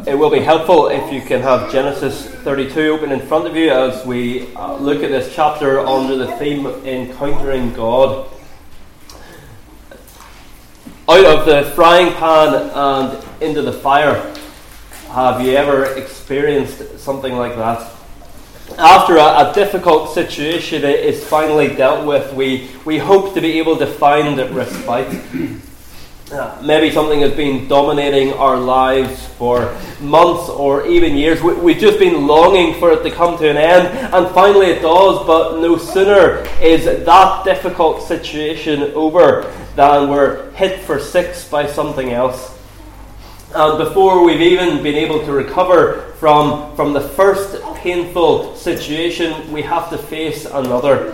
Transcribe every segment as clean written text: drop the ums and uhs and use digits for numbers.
It will be helpful if you can have Genesis 32 open in front of you as we look at this chapter under the theme Encountering God. Out of the frying pan and into the fire. Have you ever experienced something like that? After a difficult situation is finally dealt with, we hope to be able to find respite. Maybe something has been dominating our lives for months or even years. We've just been longing for it to come to an end, and finally it does, but no sooner is that difficult situation over than we're hit for six by something else. And before we've even been able to recover from the first painful situation, we have to face another.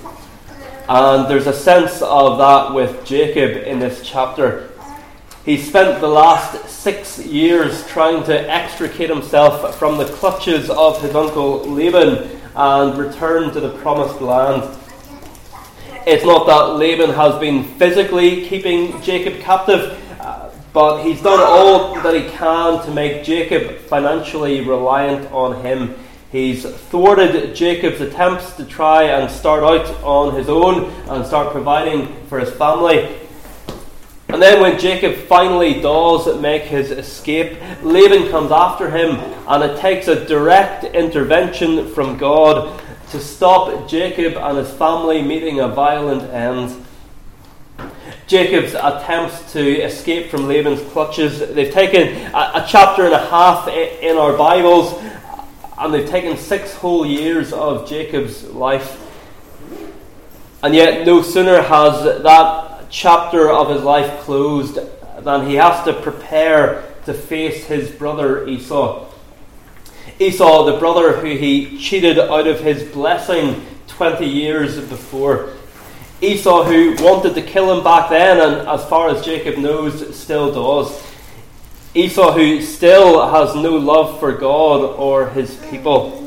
And there's a sense of that with Jacob in this chapter. He spent the last 6 years trying to extricate himself from the clutches of his uncle Laban and return to the promised land. It's not that Laban has been physically keeping Jacob captive, but he's done all that he can to make Jacob financially reliant on him. He's thwarted Jacob's attempts to try and start out on his own and start providing for his family. And then when Jacob finally does make his escape, Laban comes after him, and it takes a direct intervention from God to stop Jacob and his family meeting a violent end. Jacob's attempts to escape from Laban's clutches, they've taken a chapter and a half in our Bibles, and they've taken 6 whole years of Jacob's life. And yet no sooner has that chapter of his life closed than he has to prepare to face his brother Esau. Esau, the brother who he cheated out of his blessing 20 years before. Esau, who wanted to kill him back then, and as far as Jacob knows, still does. Esau, who still has no love for God or his people.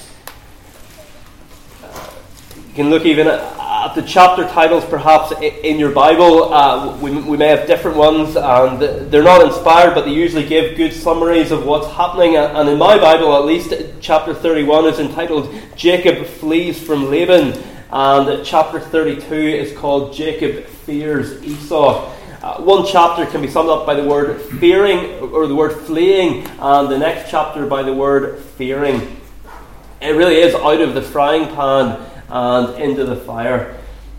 You can look even at the chapter titles perhaps in your Bible. We may have different ones, and they're not inspired, but they usually give good summaries of what's happening. And in my Bible, at least, chapter 31 is entitled Jacob Flees from Laban, and chapter 32 is called Jacob Fears Esau. One chapter can be summed up by the word fearing, or the word fleeing, and the next chapter by the word fearing. It really is out of the frying pan and into the fire.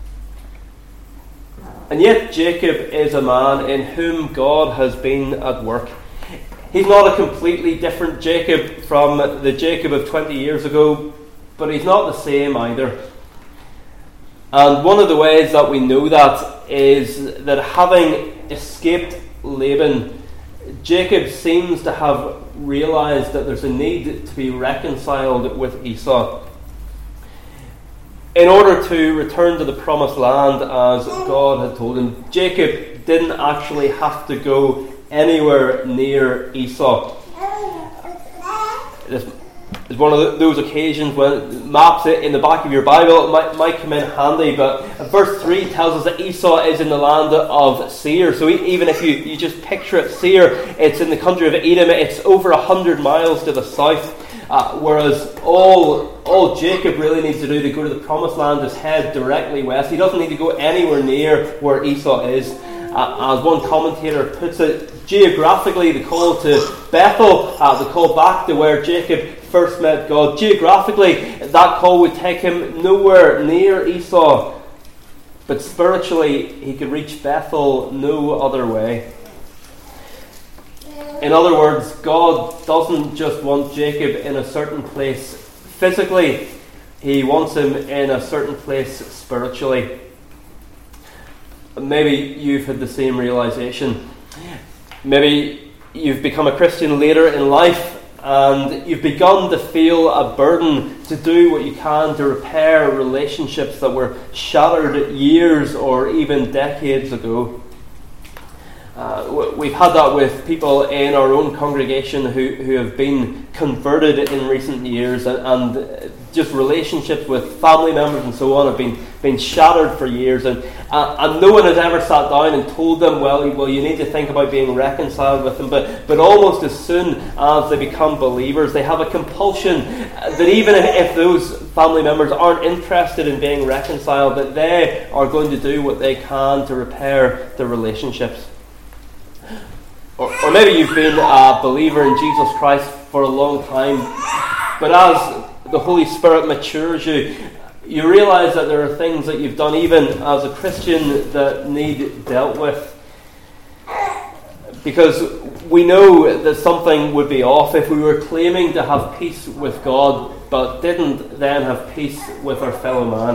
And yet Jacob is a man in whom God has been at work. He's not a completely different Jacob from the Jacob of 20 years ago, but he's not the same either. And one of the ways that we know that is that having escaped Laban, Jacob seems to have realized that there's a need to be reconciled with Esau. In order to return to the promised land as God had told him, Jacob didn't actually have to go anywhere near Esau. This is one of those occasions when maps in the back of your Bible might come in handy, but verse 3 tells us that Esau is in the land of Seir. So even if you just picture it, Seir, it's in the country of Edom. It's over 100 miles to the south. Whereas all Jacob really needs to do to go to the promised land is head directly west. He doesn't need to go anywhere near where Esau is. As one commentator puts it, geographically the call to Bethel, the call back to where Jacob first met God, geographically that call would take him nowhere near Esau. But spiritually he could reach Bethel no other way. In other words, God doesn't just want Jacob in a certain place physically, he wants him in a certain place spiritually. Maybe you've had the same realization. Maybe you've become a Christian later in life and you've begun to feel a burden to do what you can to repair relationships that were shattered years or even decades ago. We've had that with people in our own congregation who have been converted in recent years, and just relationships with family members and so on have been shattered for years, and no one has ever sat down and told them, well, you need to think about being reconciled with them. But almost as soon as they become believers, they have a compulsion that even if those family members aren't interested in being reconciled, that they are going to do what they can to repair the relationships. Or maybe you've been a believer in Jesus Christ for a long time, but as the Holy Spirit matures you, you realise that there are things that you've done even as a Christian that need dealt with. Because we know that something would be off if we were claiming to have peace with God, but didn't then have peace with our fellow man.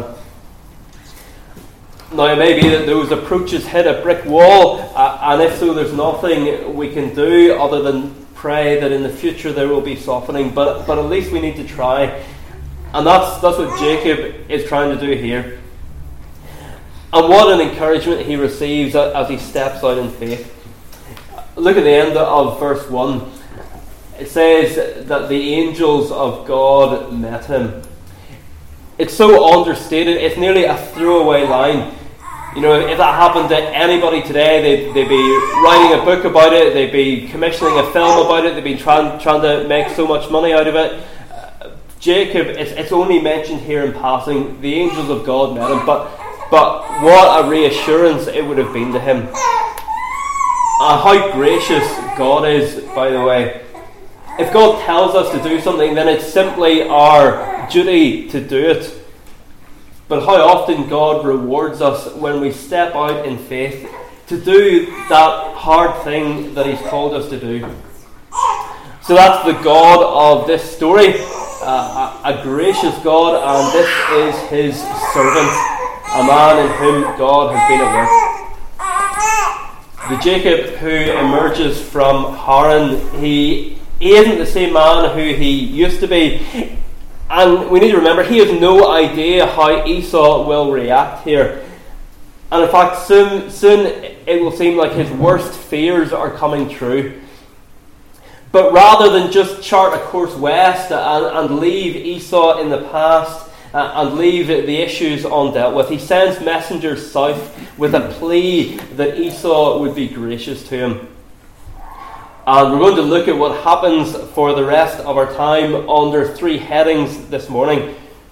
Now, it may be that those approaches hit a brick wall, and if so, there's nothing we can do other than pray that in the future there will be softening, but at least we need to try. And that's what Jacob is trying to do here. And what an encouragement he receives as he steps out in faith. Look at the end of verse 1. It says that the angels of God met him. It's so understated, it's nearly a throwaway line. You know, if that happened to anybody today, they'd be writing a book about it, they'd be commissioning a film about it, they'd be trying to make so much money out of it. Jacob, it's only mentioned here in passing. The angels of God met him, but what a reassurance it would have been to him. How gracious God is, by the way. If God tells us to do something, then it's simply our duty to do it. But how often God rewards us when we step out in faith to do that hard thing that He's called us to do. So that's the God of this story, a gracious God, and this is His servant, a man in whom God has been at work. The Jacob who emerges from Haran, he isn't the same man who he used to be. And we need to remember, he has no idea how Esau will react here. And in fact, soon it will seem like his worst fears are coming true. But rather than just chart a course west and leave Esau in the past and leave the issues undealt with, he sends messengers south with a plea that Esau would be gracious to him. And we're going to look at what happens for the rest of our time under three headings this morning.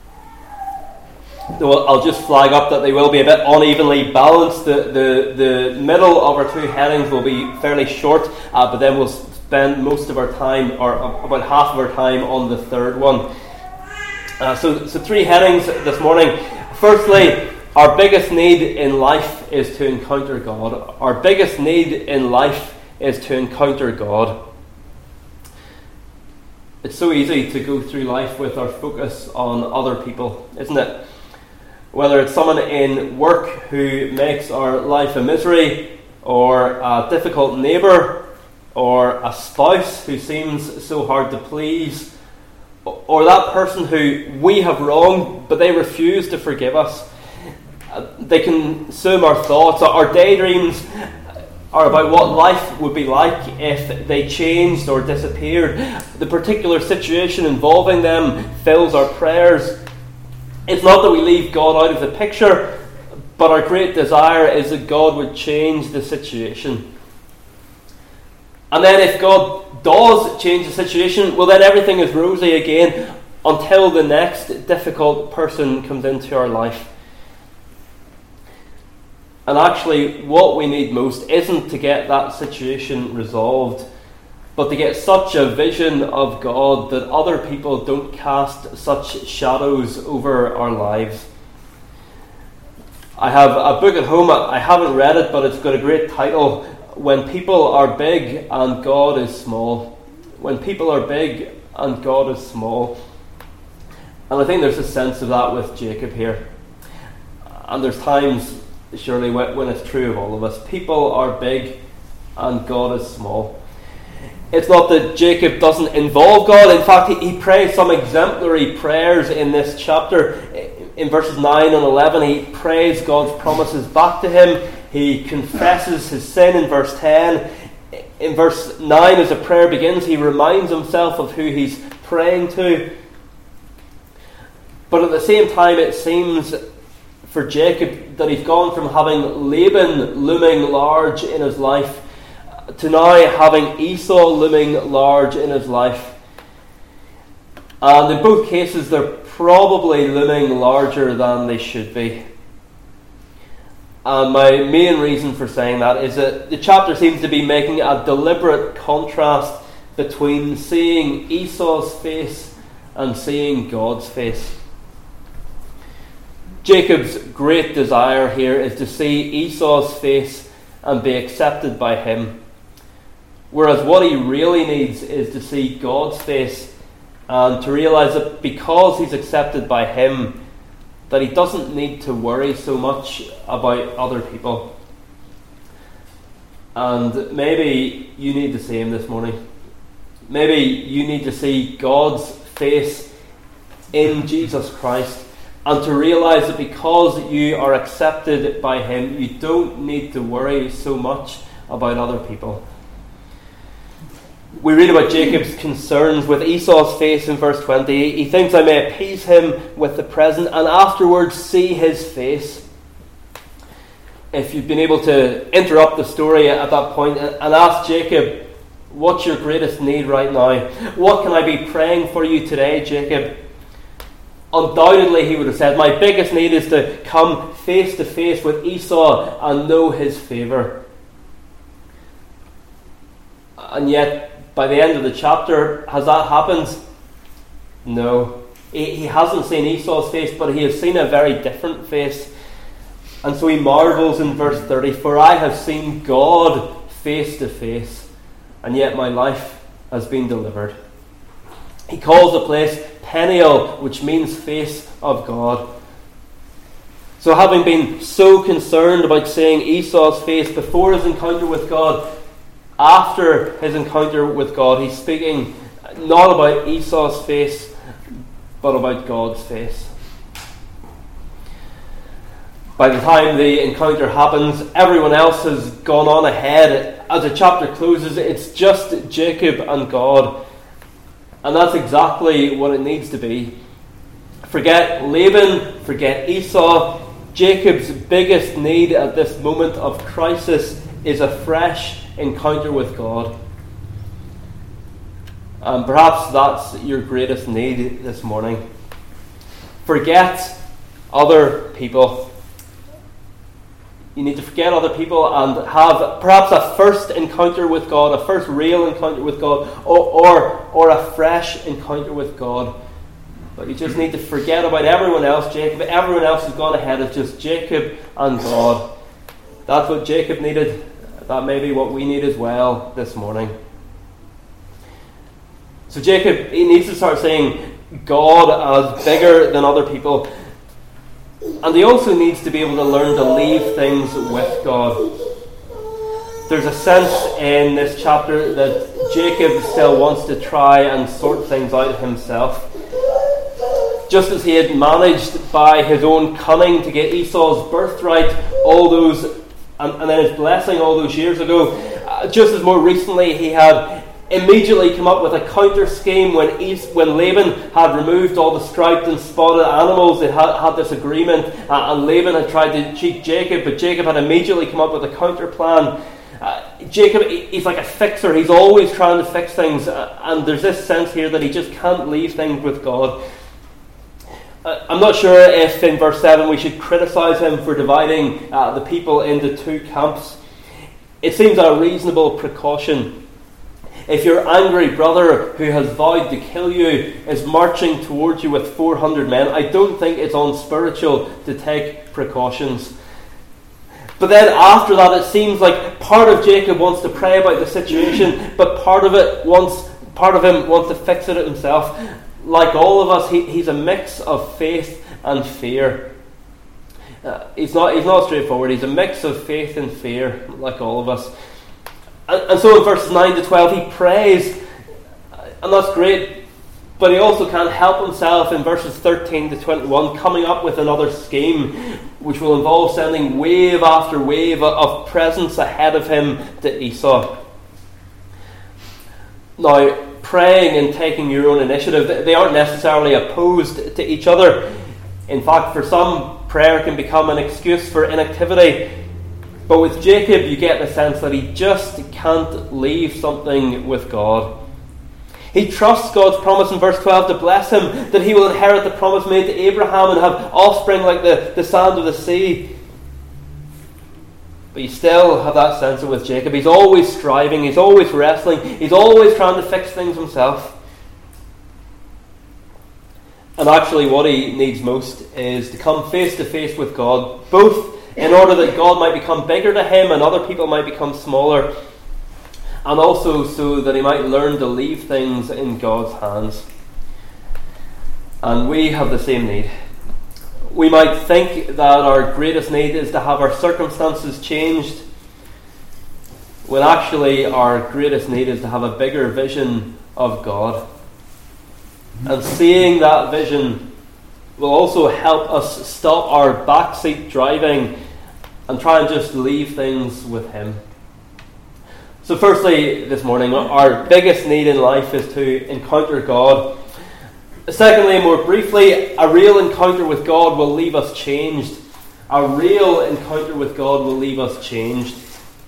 I'll just flag up that they will be a bit unevenly balanced. The middle of our two headings will be fairly short, but then we'll spend most of our time, or about half of our time, on the third one. So three headings this morning. Firstly, our biggest need in life is to encounter God. Our biggest need in life is to encounter God. It's so easy to go through life with our focus on other people, isn't it? Whether it's someone in work who makes our life a misery, or a difficult neighbour, or a spouse who seems so hard to please, or that person who we have wronged but they refuse to forgive us. They consume our thoughts. Our daydreams are about what life would be like if they changed or disappeared. The particular situation involving them fills our prayers. It's not that we leave God out of the picture, but our great desire is that God would change the situation. And then if God does change the situation, well, then everything is rosy again until the next difficult person comes into our life. And actually, what we need most isn't to get that situation resolved, but to get such a vision of God that other people don't cast such shadows over our lives. I have a book at home. I haven't read it, but it's got a great title: When People Are Big and God is Small. When people are big and God is small. And I think there's a sense of that with Jacob here. And there's times, surely, when it's true of all of us. People are big and God is small. It's not that Jacob doesn't involve God. In fact, he prays some exemplary prayers in this chapter. In verses 9 and 11, he prays God's promises back to him. He confesses his sin in verse 10. In verse 9, as the prayer begins, he reminds himself of who he's praying to. But at the same time, it seems for Jacob that he's gone from having Laban looming large in his life to now having Esau looming large in his life. And in both cases, they're probably looming larger than they should be. And my main reason for saying that is that the chapter seems to be making a deliberate contrast between seeing Esau's face and seeing God's face. Jacob's great desire here is to see Esau's face and be accepted by him, whereas what he really needs is to see God's face and to realize that because he's accepted by him, that he doesn't need to worry so much about other people. And maybe you need the same this morning. Maybe you need to see God's face in Jesus Christ and to realize that because you are accepted by him, you don't need to worry so much about other people. We read about Jacob's concerns with Esau's face in verse 20. He thinks, I may appease him with the present and afterwards see his face. If you've been able to interrupt the story at that point and ask Jacob, what's your greatest need right now? What can I be praying for you today, Jacob? Undoubtedly he would have said, my biggest need is to come face to face with Esau and know his favour. And yet, by the end of the chapter, has that happened? No. He hasn't seen Esau's face, but he has seen a very different face. And so he marvels in verse 30, for I have seen God face to face, and yet my life has been delivered. He calls the place Peniel, which means face of God. So having been so concerned about seeing Esau's face before his encounter with God, after his encounter with God, he's speaking not about Esau's face, but about God's face. By the time the encounter happens, everyone else has gone on ahead. As the chapter closes, it's just Jacob and God. And that's exactly what it needs to be. Forget Laban, forget Esau. Jacob's biggest need at this moment of crisis is a fresh encounter with God. And perhaps that's your greatest need this morning. Forget other people. You need to forget other people and have perhaps a first encounter with God, a first real encounter with God, or a fresh encounter with God. But you just need to forget about everyone else, Jacob. Everyone else has gone ahead. It's just Jacob and God. That's what Jacob needed. That may be what we need as well this morning. So Jacob, he needs to start seeing God as bigger than other people. And he also needs to be able to learn to leave things with God. There's a sense in this chapter that Jacob still wants to try and sort things out himself. Just as he had managed by his own cunning to get Esau's birthright and then his blessing all those years ago, just as more recently he had immediately come up with a counter scheme when Laban had removed all the striped and spotted animals. They had this agreement, and Laban had tried to cheat Jacob, but Jacob had immediately come up with a counter plan. Jacob, he's like a fixer. He's always trying to fix things, and there's this sense here that he just can't leave things with God. I'm not sure if in verse 7 we should criticise him for dividing the people into two camps. It seems a reasonable precaution. If your angry brother who has vowed to kill you is marching towards you with 400 men, I don't think it's unspiritual to take precautions. But then after that, it seems like part of Jacob wants to pray about the situation, but part of him wants to fix it himself. Like all of us, he's a mix of faith and fear. He's not straightforward. He's a mix of faith and fear, like all of us. And so in verses 9 to 12, he prays, and that's great. But he also can't help himself in verses 13 to 21, coming up with another scheme. which will involve sending wave after wave of presents ahead of him to Esau. Now, praying and taking your own initiative, they aren't necessarily opposed to each other. In fact, for some, prayer can become an excuse for inactivity. But with Jacob, you get the sense that he just can't leave something with God. He trusts God's promise in verse 12 to bless him, that he will inherit the promise made to Abraham and have offspring like the sand of the sea. But you still have that sense of with Jacob. He's always striving, he's always wrestling, he's always trying to fix things himself. And actually what he needs most is to come face to face with God, both in order that God might become bigger to him and other people might become smaller, and also so that he might learn to leave things in God's hands. And we have the same need. We might think that our greatest need is to have our circumstances changed, when actually our greatest need is to have a bigger vision of God. And seeing that vision will also help us stop our backseat driving and try and just leave things with him. So firstly, this morning, our biggest need in life is to encounter God. Secondly, more briefly, a real encounter with God will leave us changed. A real encounter with God will leave us changed.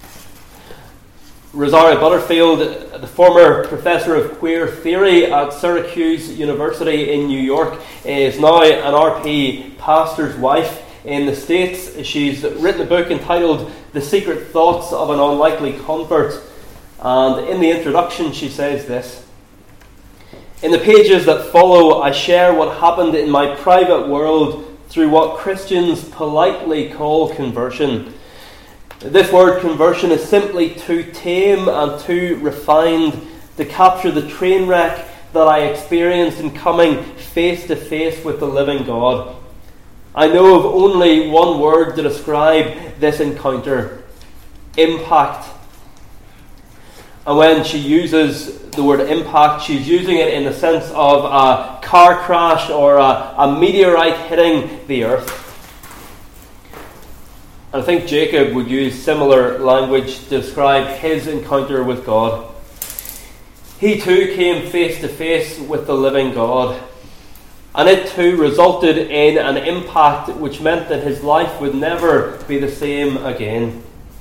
Rosario Butterfield, the former professor of queer theory at Syracuse University in New York, is now an RP pastor's wife in the States. She's written a book entitled The Secret Thoughts of an Unlikely Convert. And in the introduction she says this: "In the pages that follow, I share what happened in my private world through what Christians politely call conversion. This word conversion is simply too tame and too refined to capture the train wreck that I experienced in coming face to face with the living God. I know of only one word to describe this encounter: impact." And when she uses the word impact, she's using it in the sense of a car crash or a meteorite hitting the earth. And I think Jacob would use similar language to describe his encounter with God. He too came face to face with the living God. And it too resulted in an impact which meant that his life would never be the same again.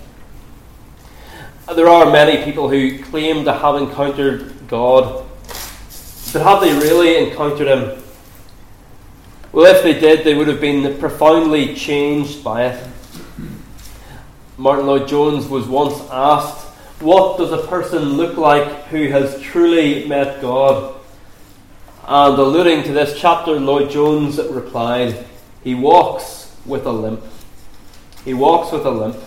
There are many people who claim to have encountered God, but have they really encountered him? Well, if they did, they would have been profoundly changed by it. Martin Lloyd-Jones was once asked, "What does a person look like who has truly met God?" And alluding to this chapter, Lloyd-Jones replied, "He walks with a limp." He walks with a limp.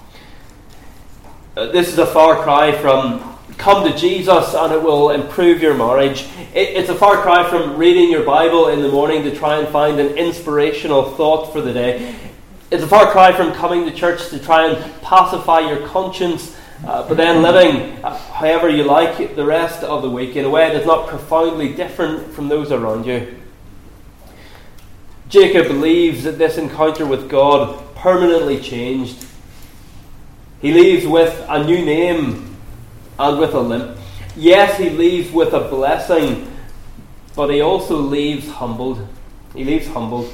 This is a far cry from come to Jesus and it will improve your marriage. It's a far cry from reading your Bible in the morning to try and find an inspirational thought for the day. It's a far cry from coming to church to try and pacify your conscience, but then living however you like the rest of the week in a way that's not profoundly different from those around you. Jacob leaves this encounter with God permanently changed. He leaves with a new name and with a limp. Yes, he leaves with a blessing, but he also leaves humbled. He leaves humbled.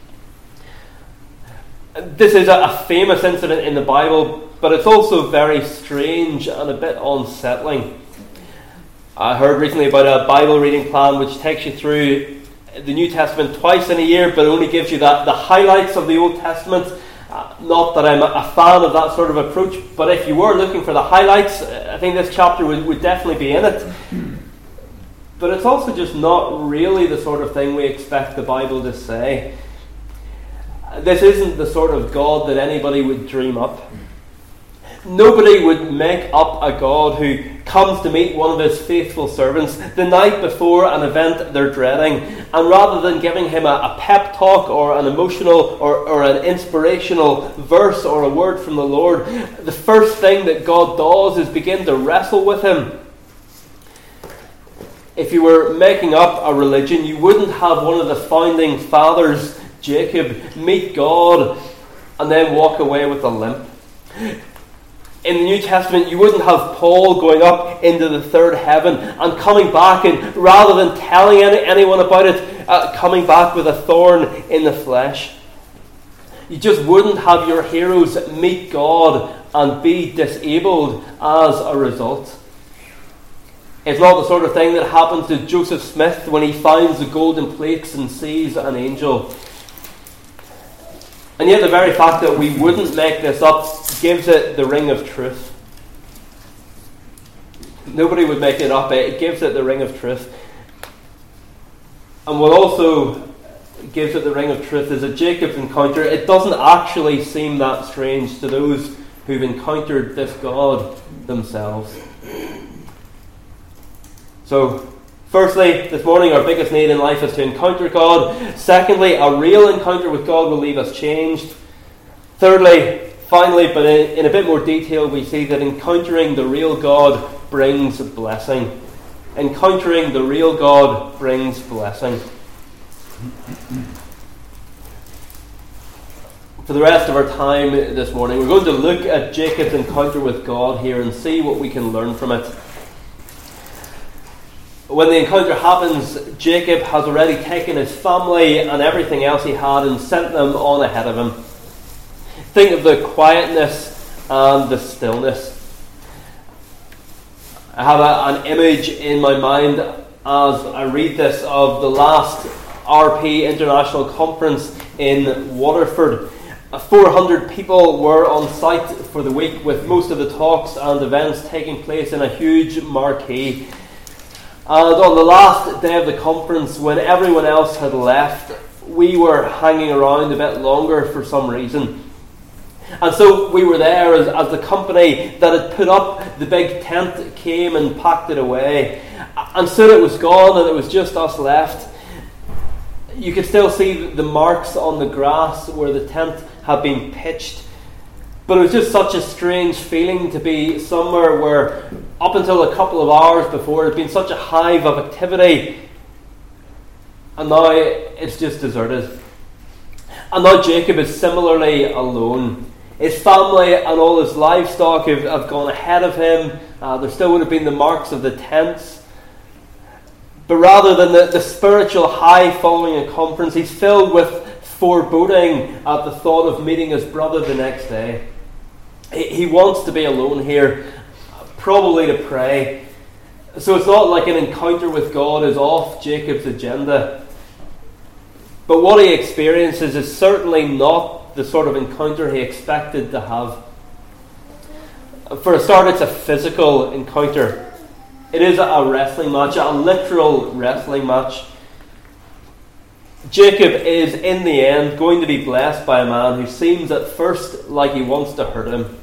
This is a famous incident in the Bible, but it's also very strange and a bit unsettling. I heard recently about a Bible reading plan which takes you through the New Testament twice in a year, but only gives you the highlights of the Old Testament. Not that I'm a fan of that sort of approach, but if you were looking for the highlights, I think this chapter would definitely be in it. But it's also just not really the sort of thing we expect the Bible to say. This isn't the sort of God that anybody would dream up. Nobody would make up a God who comes to meet one of his faithful servants the night before an event they're dreading, and rather than giving him a pep talk or an emotional or an inspirational verse or a word from the Lord, the first thing that God does is begin to wrestle with him. If you were making up a religion, you wouldn't have one of the founding fathers, Jacob, meet God and then walk away with a limp. In the New Testament, you wouldn't have Paul going up into the third heaven and coming back, and rather than telling anyone about it, coming back with a thorn in the flesh. You just wouldn't have your heroes meet God and be disabled as a result. It's not the sort of thing that happened to Joseph Smith when he finds the golden plates and sees an angel. And yet the very fact that we wouldn't make this up gives it the ring of truth. Nobody would make it up. It gives it the ring of truth. And what also gives it the ring of truth is that Jacob's encounter, it doesn't actually seem that strange to those who've encountered this God themselves. So, firstly, this morning our biggest need in life is to encounter God. Secondly, a real encounter with God will leave us changed. Thirdly, finally, but in a bit more detail, we see that encountering the real God brings blessing. Encountering the real God brings blessing. For the rest of our time this morning, we're going to look at Jacob's encounter with God here and see what we can learn from it. When the encounter happens, Jacob has already taken his family and everything else he had and sent them on ahead of him. Think of the quietness and the stillness. I have an image in my mind as I read this of the last RP International Conference in Waterford. 400 people were on site for the week, with most of the talks and events taking place in a huge marquee. And on the last day of the conference, when everyone else had left, we were hanging around a bit longer for some reason. And so we were there as the company that had put up the big tent came and packed it away. And soon it was gone and it was just us left. You could still see the marks on the grass where the tent had been pitched. But it was just such a strange feeling to be somewhere where up until a couple of hours before it had been such a hive of activity, and now it's just deserted. And now Jacob is similarly alone. His family and all his livestock have gone ahead of him. There still would have been the marks of the tents. But rather than the spiritual high following a conference, he's filled with foreboding at the thought of meeting his brother the next day. He wants to be alone here, probably to pray. So it's not like an encounter with God is off Jacob's agenda. But what he experiences is certainly not the sort of encounter he expected to have. For a start, it's a physical encounter. It is a wrestling match, a literal wrestling match. Jacob is, in the end, going to be blessed by a man who seems at first like he wants to hurt him.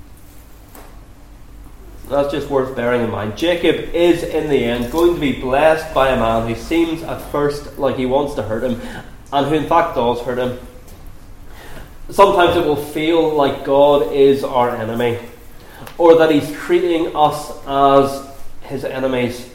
That's just worth bearing in mind. Jacob is, in the end, going to be blessed by a man who seems at first like he wants to hurt him, and who in fact does hurt him. Sometimes it will feel like God is our enemy, or that he's treating us as his enemies.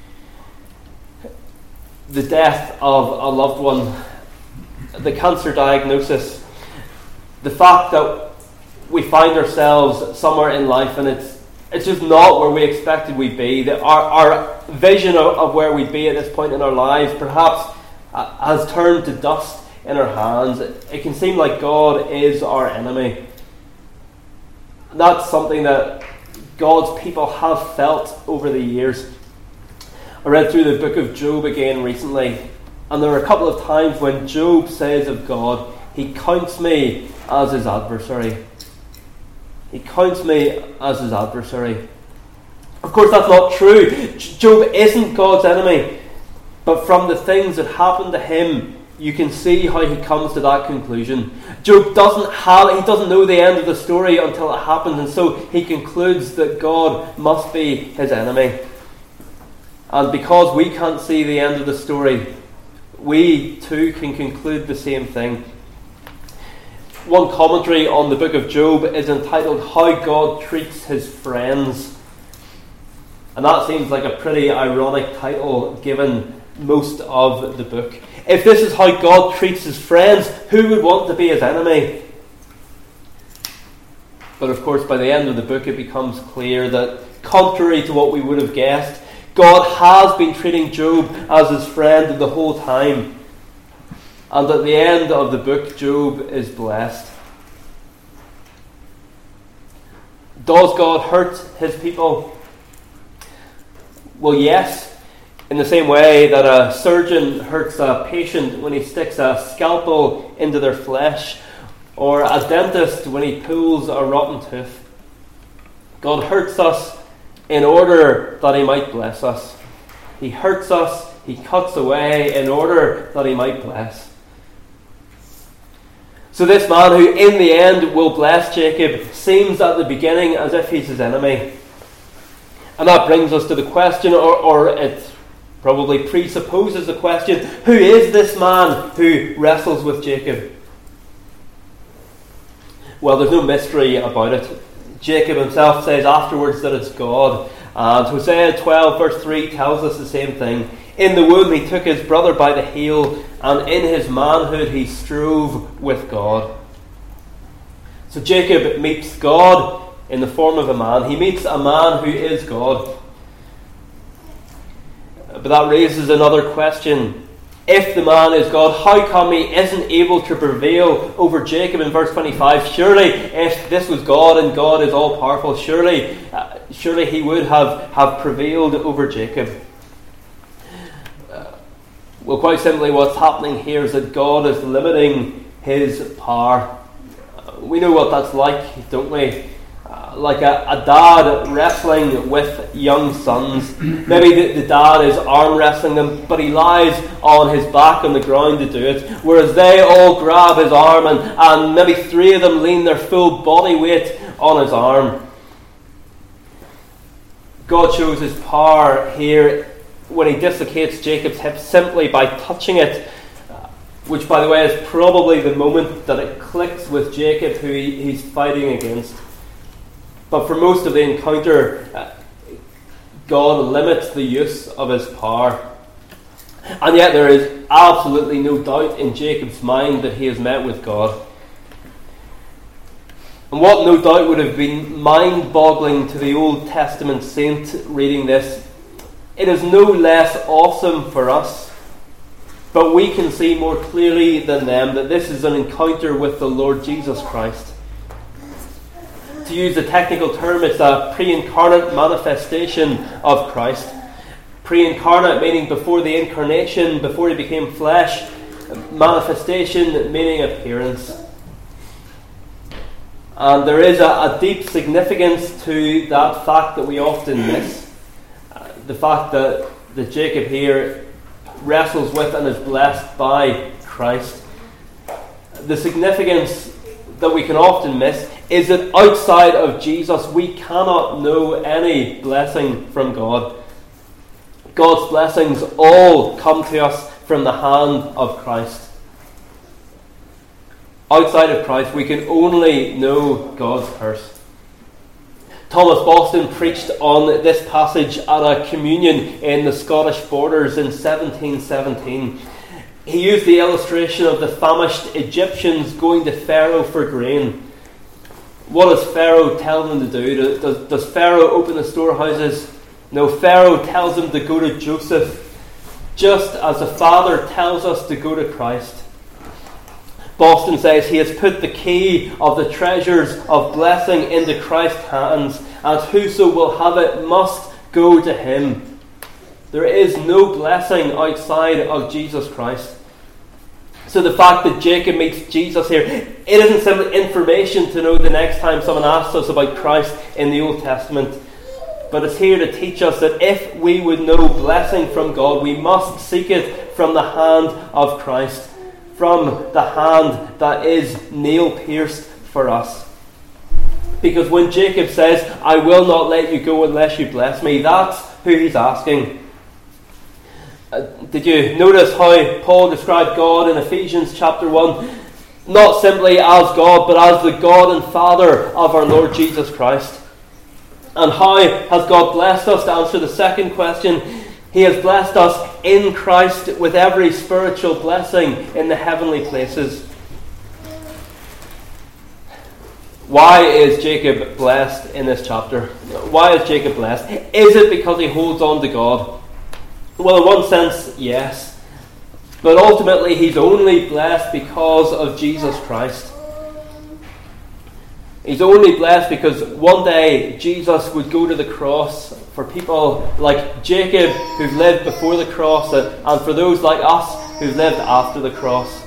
The death of a loved one, the cancer diagnosis, the fact that we find ourselves somewhere in life and it's just not where we expected we'd be. That our vision of where we'd be at this point in our lives perhaps has turned to dust in our hands. It can seem like God is our enemy. That's something that God's people have felt over the years. I read through the book of Job again recently, and there are a couple of times when Job says of God, he counts me as his adversary. He counts me as his adversary. Of course, that's not true. Job isn't God's enemy, but from the things that happened to him, you can see how he comes to that conclusion. Job doesn't know the end of the story until it happens, and so he concludes that God must be his enemy. And because we can't see the end of the story, we too can conclude the same thing. One commentary on the book of Job is entitled How God Treats His Friends. And that seems like a pretty ironic title given most of the book. If this is how God treats his friends, who would want to be his enemy? But of course, by the end of the book, it becomes clear that, contrary to what we would have guessed, God has been treating Job as his friend the whole time. And at the end of the book, Job is blessed. Does God hurt his people? Well, yes. In the same way that a surgeon hurts a patient when he sticks a scalpel into their flesh, or a dentist when he pulls a rotten tooth. God hurts us in order that he might bless us. He hurts us, he cuts away in order that he might bless. So this man who in the end will bless Jacob seems at the beginning as if he's his enemy. And that brings us to the question, or it probably presupposes the question, who is this man who wrestles with Jacob? Well, there's no mystery about it. Jacob himself says afterwards that it's God. And Hosea 12 verse 3 tells us the same thing. In the womb he took his brother by the heel, and in his manhood he strove with God. So Jacob meets God in the form of a man. He meets a man who is God. But that raises another question. If the man is God, how come he isn't able to prevail over Jacob in verse 25? Surely, if this was God and God is all-powerful, surely he would have prevailed over Jacob. Well, quite simply, what's happening here is that God is limiting his power. We know what that's like, don't we? Like a dad wrestling with young sons. Maybe the dad is arm wrestling them, but he lies on his back on the ground to do it, whereas they all grab his arm and maybe 3 of them lean their full body weight on his arm. God shows his power here when he dislocates Jacob's hip simply by touching it, which, by the way, is probably the moment that it clicks with Jacob, who he's fighting against. But for most of the encounter, God limits the use of his power. And yet there is absolutely no doubt in Jacob's mind that he has met with God. And what no doubt would have been mind-boggling to the Old Testament saint reading this, it is no less awesome for us. But we can see more clearly than them that this is an encounter with the Lord Jesus Christ. To use a technical term, it's a pre-incarnate manifestation of Christ. Pre-incarnate meaning before the incarnation, before he became flesh. Manifestation meaning appearance. And there is a deep significance to that fact that we often miss. The fact that Jacob here wrestles with and is blessed by Christ. The significance that we can often miss is that outside of Jesus we cannot know any blessing from God. God's blessings all come to us from the hand of Christ. Outside of Christ we can only know God's curse. Thomas Boston preached on this passage at a communion in the Scottish Borders in 1717. He used the illustration of the famished Egyptians going to Pharaoh for grain. What does Pharaoh tell them to do? Does Pharaoh open the storehouses? No, Pharaoh tells them to go to Joseph, just as the Father tells us to go to Christ. Boston says he has put the key of the treasures of blessing into Christ's hands, and whoso will have it must go to him. There is no blessing outside of Jesus Christ. So the fact that Jacob meets Jesus here, it isn't simply information to know the next time someone asks us about Christ in the Old Testament, but it's here to teach us that if we would know blessing from God, we must seek it from the hand of Christ, from the hand that is nail-pierced for us. Because when Jacob says, I will not let you go unless you bless me, that's who he's asking. Did you notice how Paul described God in Ephesians chapter 1? Not simply as God, but as the God and Father of our Lord Jesus Christ. And how has God blessed us? To answer the second question, he has blessed us in Christ with every spiritual blessing in the heavenly places. Why is Jacob blessed in this chapter? Why is Jacob blessed? Is it because he holds on to God? Well, in one sense, yes. But ultimately, he's only blessed because of Jesus Christ. He's only blessed because one day Jesus would go to the cross for people like Jacob who've lived before the cross, and for those like us who've lived after the cross.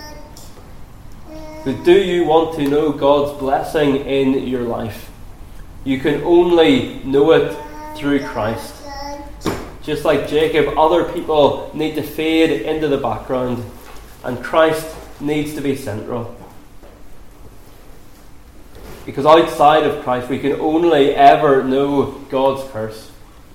But do you want to know God's blessing in your life? You can only know it through Christ. Just like Jacob, other people need to fade into the background, and Christ needs to be central. Because outside of Christ, we can only ever know God's curse.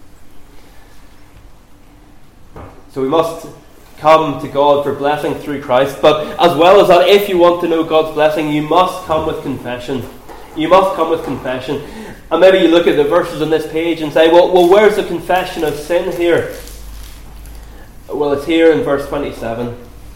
So we must come to God for blessing through Christ. But as well as that, if you want to know God's blessing, you must come with confession. You must come with confession. And maybe you look at the verses on this page and say, well, where's the confession of sin here? Well, it's here in verse 27.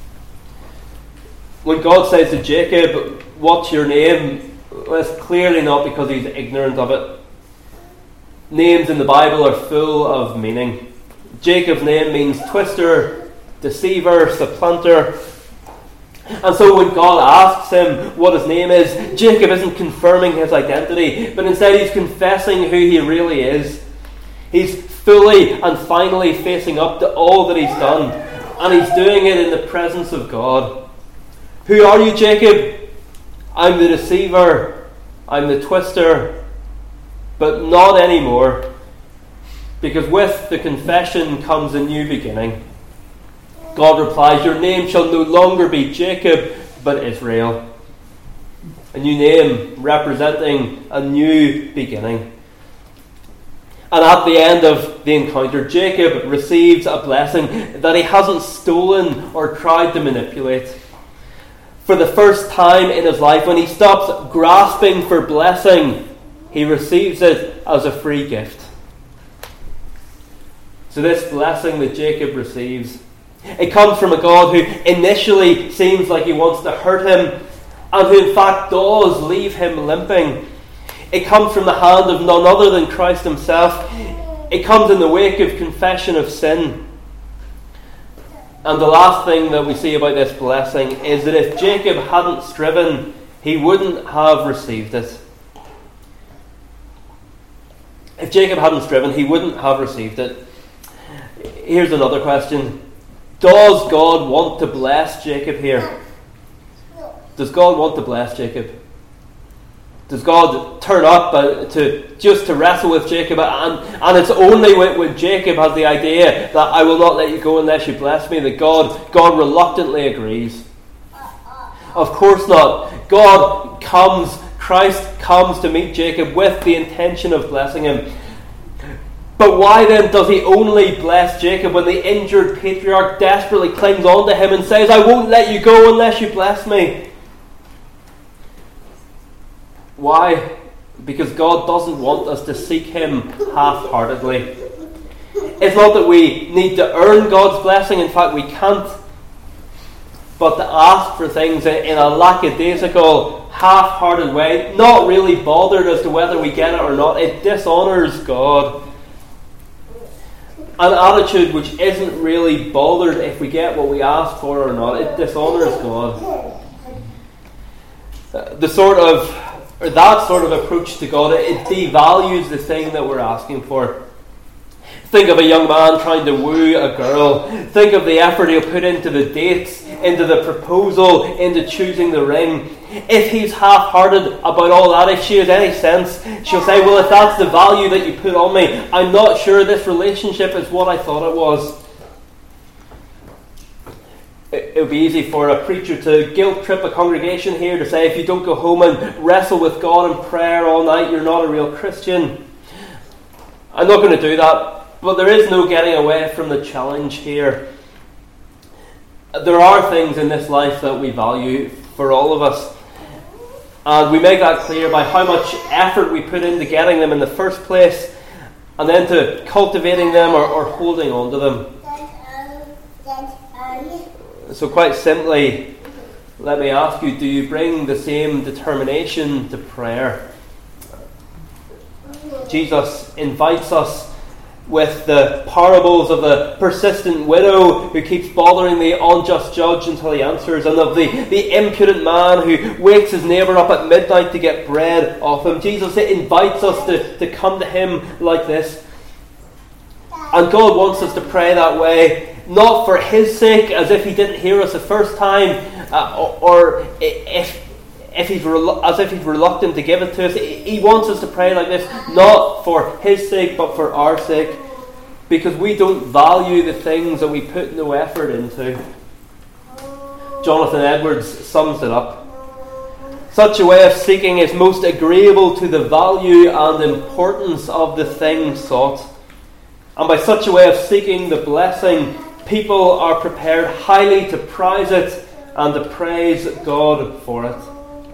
When God says to Jacob, "What's your name?" well, it's clearly not because he's ignorant of it. Names in the Bible are full of meaning. Jacob's name means twister, deceiver, supplanter. And so when God asks him what his name is, Jacob isn't confirming his identity, but instead he's confessing who he really is. He's fully and finally facing up to all that he's done, and he's doing it in the presence of God. Who are you, Jacob? I'm the deceiver, I'm the twister, but not anymore, because with the confession comes a new beginning. God replies, "Your name shall no longer be Jacob, but Israel." A new name representing a new beginning. And at the end of the encounter, Jacob receives a blessing that he hasn't stolen or tried to manipulate. For the first time in his life, when he stops grasping for blessing, he receives it as a free gift. So this blessing that Jacob receives, it comes from a God who initially seems like he wants to hurt him, and who in fact does leave him limping. It comes from the hand of none other than Christ himself. It comes in the wake of confession of sin. And the last thing that we see about this blessing is that if Jacob hadn't striven, he wouldn't have received it. If Jacob hadn't striven, he wouldn't have received it. Here's another question. Does God want to bless Jacob here? Does God want to bless Jacob? Does God turn up to wrestle with Jacob? And it's only when Jacob has the idea that I will not let you go unless you bless me, that God reluctantly agrees. Of course not. Christ comes to meet Jacob with the intention of blessing him. But why then does he only bless Jacob when the injured patriarch desperately clings on to him and says, "I won't let you go unless you bless me"? Why? Because God doesn't want us to seek him half-heartedly. It's not that we need to earn God's blessing, in fact we can't. But to ask for things in a lackadaisical, half-hearted way, not really bothered as to whether we get it or not, it dishonours God. An attitude which isn't really bothered if we get what we ask for or not, it dishonours God. That sort of approach to God, it devalues the thing that we're asking for. Think of a young man trying to woo a girl. Think of the effort he'll put into the dates, into the proposal, into choosing the ring. If he's half-hearted about all that, if she has any sense, she'll say, "Well, if that's the value that you put on me, I'm not sure this relationship is what I thought it was." It would be easy for a preacher to guilt-trip a congregation here to say, if you don't go home and wrestle with God in prayer all night, you're not a real Christian. I'm not going to do that, but there is no getting away from the challenge here. There are things in this life that we value for all of us, and we make that clear by how much effort we put into getting them in the first place, and then to cultivating them or holding on to them. So quite simply, let me ask you, do you bring the same determination to prayer? Jesus invites us with the parables of the persistent widow who keeps bothering the unjust judge until he answers, and of the impudent man who wakes his neighbour up at midnight to get bread off him. Jesus invites us to come to him like this. And God wants us to pray that way, not for his sake, as if he didn't hear us the first time, or as if he's reluctant to give it to us. He wants us to pray like this, not for his sake, but for our sake, because we don't value the things that we put no effort into. Jonathan Edwards sums it up. Such a way of seeking is most agreeable to the value and importance of the thing sought. And by such a way of seeking the blessing, people are prepared highly to prize it and to praise God for it.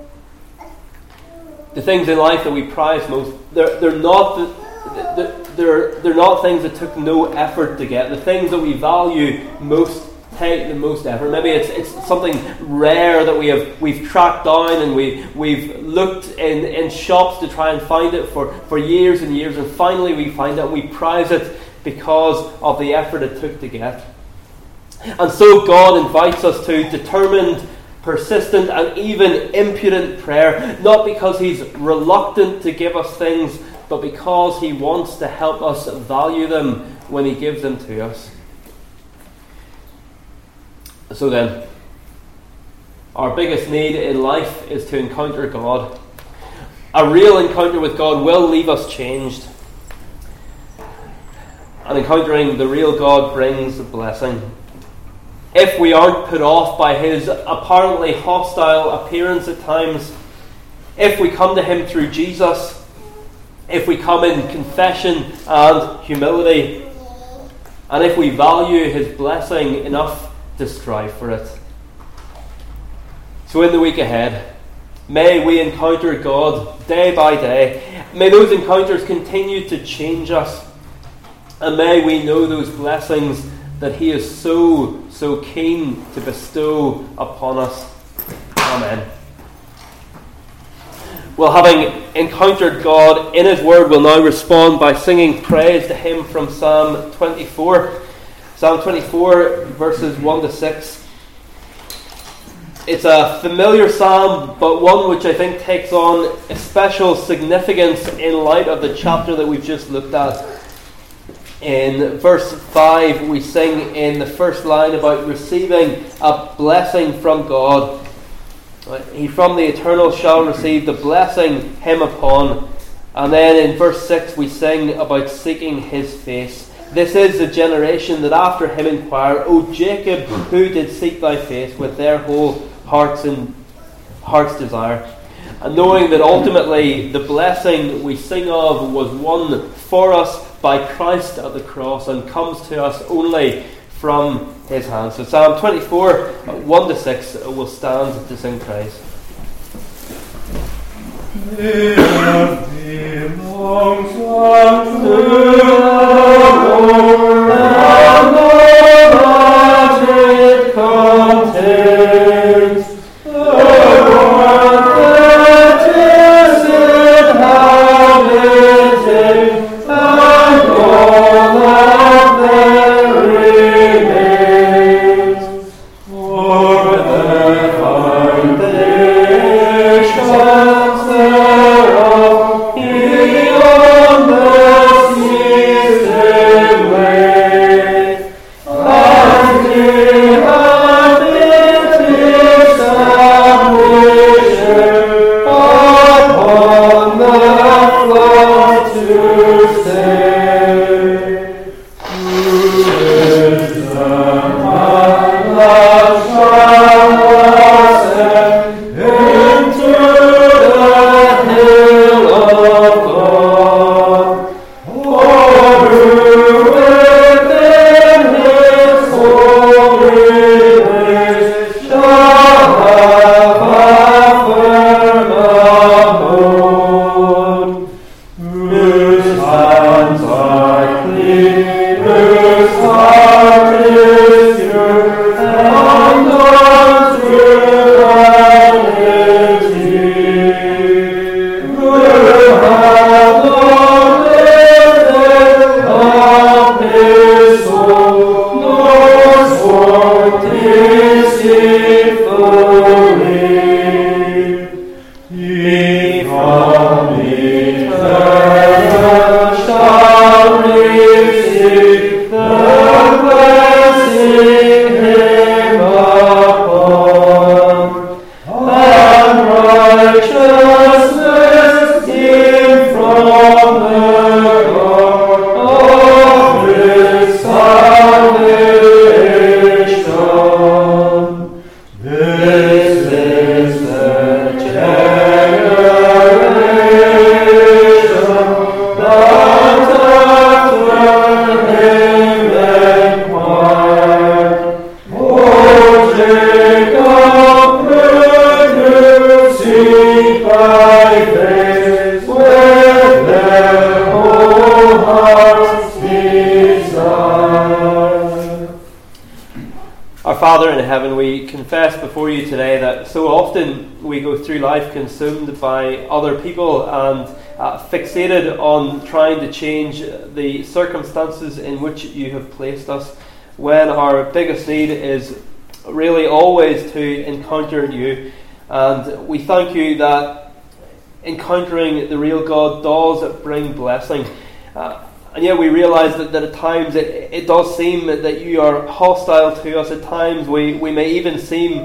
The things in life that we prize most, they're not things that took no effort to get. The things that we value most take the most effort. Maybe it's something rare that we've tracked down, and we've looked in shops to try and find it for years and years, and finally we find it and we prize it because of the effort it took to get. And so God invites us to determined, persistent, and even impudent prayer, not because he's reluctant to give us things, but because he wants to help us value them when he gives them to us. So then, our biggest need in life is to encounter God. A real encounter with God will leave us changed. And encountering the real God brings a blessing. If we aren't put off by his apparently hostile appearance at times, if we come to him through Jesus, if we come in confession and humility, and if we value his blessing enough to strive for it. So in the week ahead, may we encounter God day by day. May those encounters continue to change us. And may we know those blessings that he is so keen to bestow upon us. Amen. Well, having encountered God in his word, we'll now respond by singing praise to him from Psalm 24. Psalm 24, verses 1 to 6. It's a familiar psalm, but one which I think takes on a special significance in light of the chapter that we've just looked at. In verse 5, we sing in the first line about receiving a blessing from God. He from the eternal shall receive the blessing him upon. And then in verse 6, we sing about seeking his face. This is the generation that after him inquire, O Jacob, who did seek thy face with their whole heart's desire. And knowing that ultimately the blessing we sing of was won for us by Christ at the cross and comes to us only from his hand. So Psalm 24, 1 to 6 will stand to sing praise. It belongs unto the Lord, and all that it contains. Way. Father in heaven, we confess before you today that so often we go through life consumed by other people and fixated on trying to change the circumstances in which you have placed us, when our biggest need is really always to encounter you. And we thank you that encountering the real God does bring blessing. And yet we realise that at times it does seem that you are hostile to us. At times we may even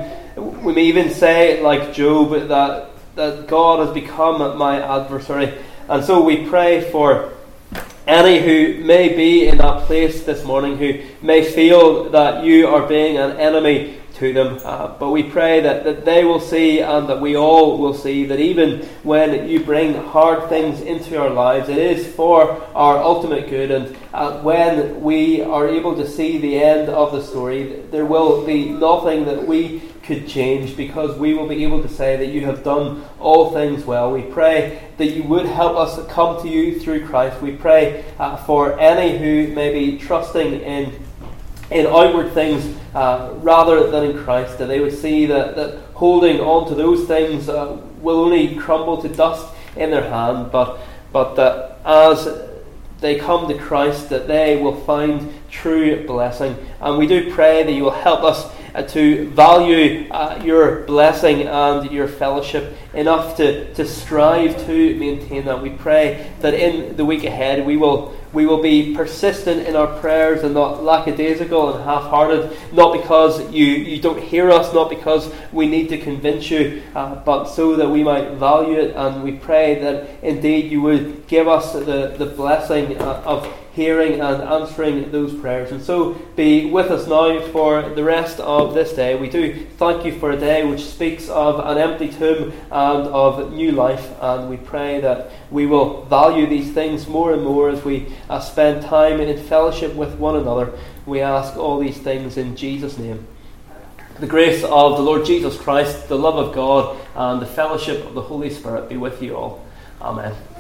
say, like Job, that God has become my adversary. And so we pray for any who may be in that place this morning, who may feel that you are being an enemy to them. But we pray that they will see, and that we all will see, that even when you bring hard things into our lives, it is for our ultimate good. And when we are able to see the end of the story, there will be nothing that we could change, because we will be able to say that you have done all things well. We pray that you would help us come to you through Christ. We pray for any who may be trusting in outward things rather than in Christ, that they would see that holding on to those things will only crumble to dust in their hand, but that as they come to Christ, that they will find true blessing. And we do pray that you will help us to value your blessing and your fellowship enough to strive to maintain that. We pray that in the week ahead we will be persistent in our prayers and not lackadaisical and half-hearted, not because you don't hear us, not because we need to convince you, but so that we might value it. And we pray that indeed you would give us the blessing of hearing and answering those prayers. And so be with us now for the rest of this day. We do thank you for a day which speaks of an empty tomb and of new life, and we pray that we will value these things more and more as we spend time in fellowship with one another. We ask all these things in Jesus' name. The grace of the Lord Jesus Christ, the love of God, and the fellowship of the Holy Spirit be with you all. Amen.